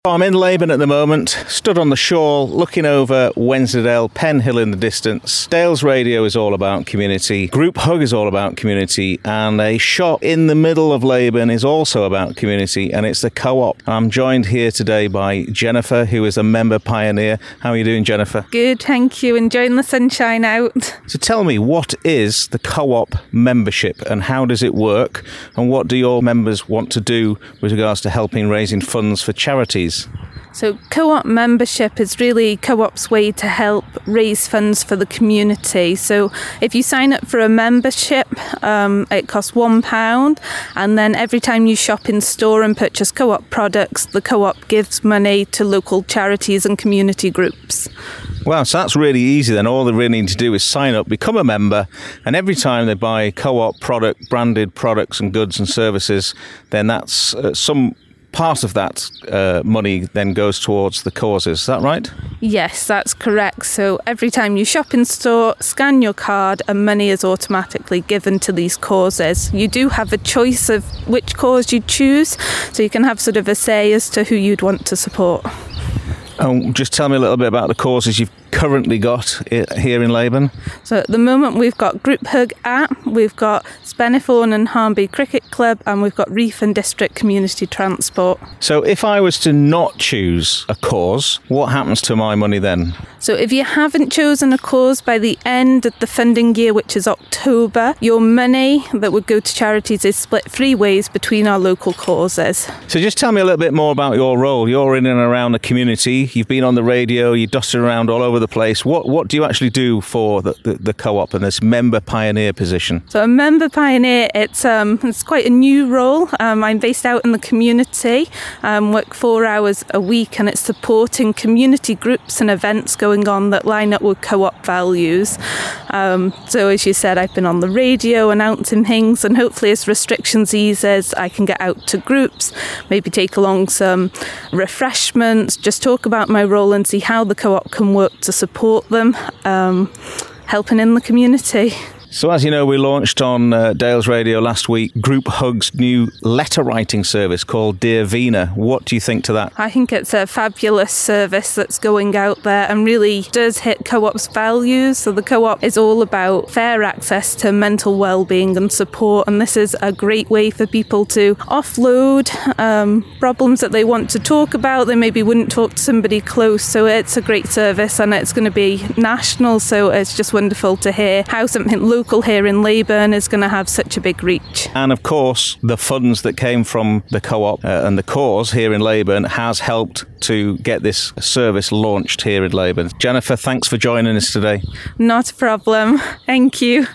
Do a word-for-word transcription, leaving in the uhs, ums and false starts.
I'm in Leyburn at the moment, stood on the shore, looking over Wensleydale, Pen Hill in the distance. Dales Radio is all about community, Group Hug is all about community, and a shop in the middle of Leyburn is also about community, and it's the Co-op. I'm joined here today by Jennifer, who is a member pioneer. How are you doing, Jennifer? Good, thank you. Enjoying the sunshine out. So tell me, what is the Co-op membership and how does it work? And what do your members want to do with regards to helping raising funds for charities? So Co-op membership is really Co-op's way to help raise funds for the community. So if you sign up for a membership, um, it costs one pound, and then every time you shop in store and purchase Co-op products, the Co-op gives money to local charities and community groups. Wow, so that's really easy then. All they really need to do is sign up, become a member, and every time they buy Co-op product, branded products and goods and services, then that's uh, some part of that uh, money then goes towards the causes. Is that right? Yes, that's correct. So every time you shop in store, scan your card and money is automatically given to these causes. You do have a choice of which cause you choose, so you can have sort of a say as to who you'd want to support. Oh, just tell me a little bit about the causes you've currently got here in Leyburn. So at the moment we've got Group Hug app, we've got Spennythorn and Harnby Cricket Club, and we've got Reef and District Community Transport. So if I was to not choose a cause, what happens to my money then? So if you haven't chosen a cause by the end of the funding year, which is October, your money that would go to charities is split three ways between our local causes. So just tell me a little bit more about your role. You're in and around the community, you've been on the radio, you dusted around all over the place. What what do you actually do for the, the, the Co-op and this member pioneer position? So a member pioneer, it's um it's quite a new role. Um, I'm based out in the community, um, work four hours a week, and it's supporting community groups and events going on that line up with Co-op values. Um, so as you said, I've been on the radio announcing things, and hopefully as restrictions eases, I can get out to groups, maybe take along some refreshments, just talk about my role and see how the Co-op can work to support them, um, helping in the community. So as you know, we launched on uh, Dales Radio last week Group Hug's new letter writing service called Dear Vina. What do you think to that? I think it's a fabulous service that's going out there and really does hit Co-op's values. So the Co-op is all about fair access to mental well-being and support, and this is a great way for people to offload um, problems that they want to talk about. They maybe wouldn't talk to somebody close, so it's a great service, and it's going to be national, so it's just wonderful to hear how something local Local here in Leyburn is going to have such a big reach. And of course, the funds that came from the Co-op uh, and the cause here in Leyburn has helped to get this service launched here in Leyburn. Jennifer, thanks for joining us today. Not a problem. Thank you.